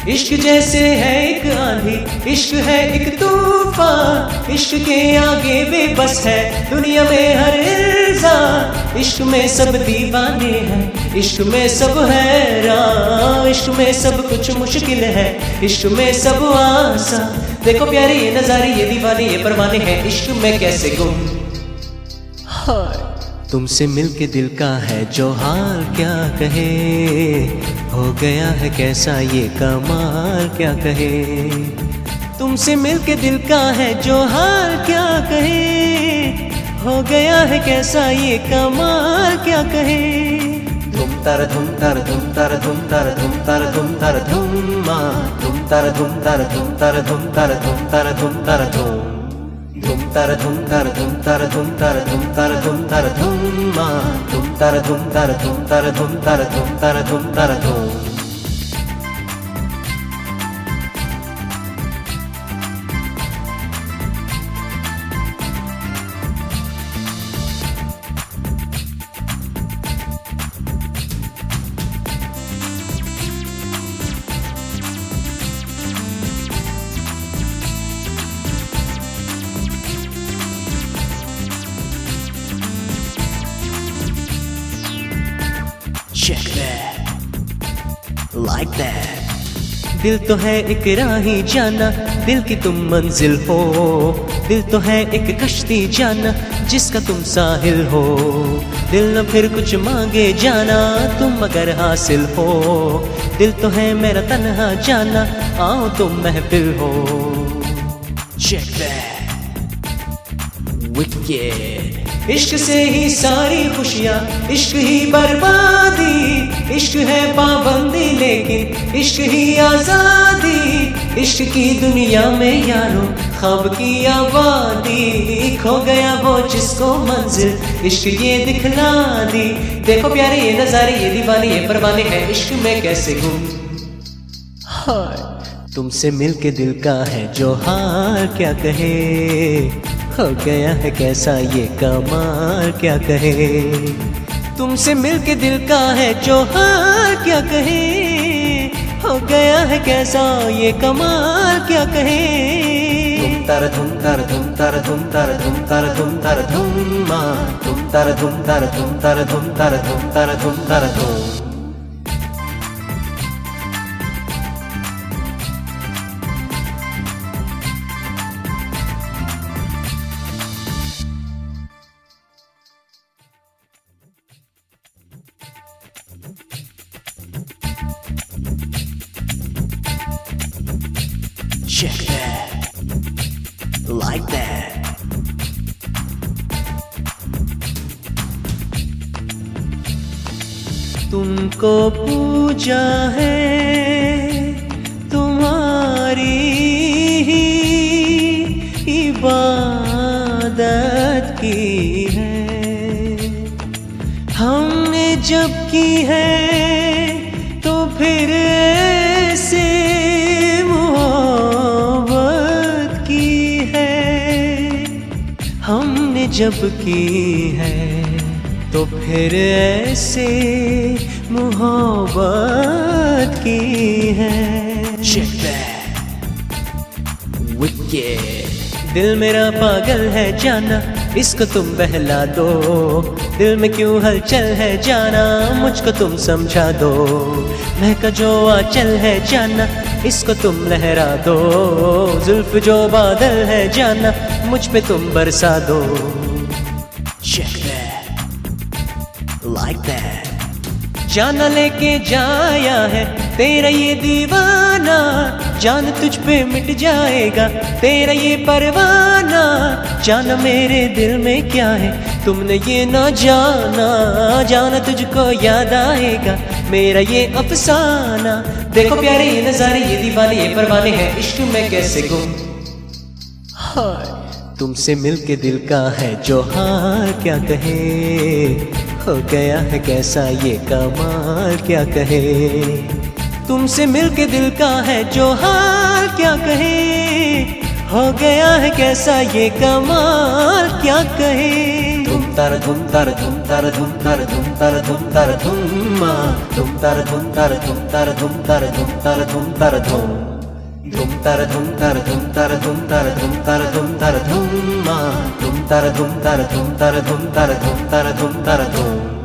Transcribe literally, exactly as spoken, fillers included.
इश्क जैसे है एक आंधी, इश्क है एक तूफान, इश्क के आगे बेबस है दुनिया में हर इंसान। इश्क में सब दीवाने हैं, इश्क में सब हैरान, इश्क में सब कुछ मुश्किल है, इश्क में सब आसान। देखो प्यारे ये नजारे, ये दीवाने, ये परवाने हैं, इश्क में कैसे गुम। हाय तुमसे मिलके दिल का है जो हाल क्या कहे, हो गया है कैसा ये कमाल क्या कहे। तुमसे मिलके दिल का है जो हाल क्या कहे, हो गया है कैसा ये कमाल क्या कहे। धुम तर धुम तर धुम तर धुम तर धुम तर धुम तर धुम धुम तर धुम तर धुम तर धुम तर धुम तर धुम तर धुम धुम तर धुम तर धुम तर धुम तर धुम तर धुम तर धुम धुम तर धुम तर धुम तर धुम तर धुम तर धुम तर धुम। Check that, like that. दिल तो है एक राही जाना, दिल की तुम मंजिल हो, दिल तो है एक कश्ती जाना जिसका तुम साहिल हो। दिल न फिर कुछ मांगे जाना तुम अगर हासिल हो, दिल तो है मेरा तन्हा जाना आओ तुम महफिल हो। Check that, wicked. इश्क से ही सारी खुशियाँ, इश्क ही बर्बादी, इश्क है पाबंदी लेकिन इश्क ही आजादी। इश्क की दुनिया में यारो ख्वाब की आबादी, खो गया वो जिसको मंजिल इश्क ये दिखला दी। देखो प्यारे ये नजारे, ये दीवाने, ये परवाने हैं, इश्क में कैसे गुम। हाय तुमसे मिलके दिल का है जो हाल क्या कहे, हो गया है कैसा ये कमाल क्या कहे। तुमसे मिलके दिल का है जो हाल क्या कहे, हो गया है कैसा ये कमाल क्या कहे। धुम तर धुम तर धुम तर धुम तर धुम तर धुम तर धुम धुम तर धुम तर धुम तर धुम तर धुम तर धुम तर धुम। Check that, like that. तुमको पूजा है तुम्हारी ही इबादत की है, हमने जब की है तो फिर ऐसे हमने जब की है तो फिर ऐसे मोहब्बत की है। Check that, wicked. दिल मेरा पागल है जाना, इसको तुम बहला दो, दिल में क्यों हलचल है जाना मुझको तुम समझा दो। महका जो आंचल है जाना, इसको तुम लहरा दो, जुल्फ जो बादल है जाना मुझ पे तुम बरसा दो। Check that, like that. जाना लेके जाया है तेरा ये दीवाना, जान तुझ पे मिट जाएगा तेरा ये परवाना। जाना मेरे दिल में क्या है तुमने ये ना जाना, जाना तुझको याद आएगा मेरा ये अफसाना। देखो प्यारे ये नजारे, ये दीवाने, ये परवाने हैं, इश्क में कैसे गुम। हाय तुमसे मिलके दिल का है जो हाल क्या कहे, हो गया है कैसा ये कमाल क्या कहे। तुमसे मिलके दिल का है जो हाल क्या कहे, हो गया है कैसा ये कमाल क्या कहे। तार धुम तार धुम तार धुम तार धुम तार धुम तार धुम धुम तार धुम तार धुम तार धुम तार धुम तार धुम तार धुम धुम तार धुम तार धुम तार धुम तार धुम तार धुम तार धुम धुम तार धुम तार धुम तार धुम तार धुम तार धुम तार धुम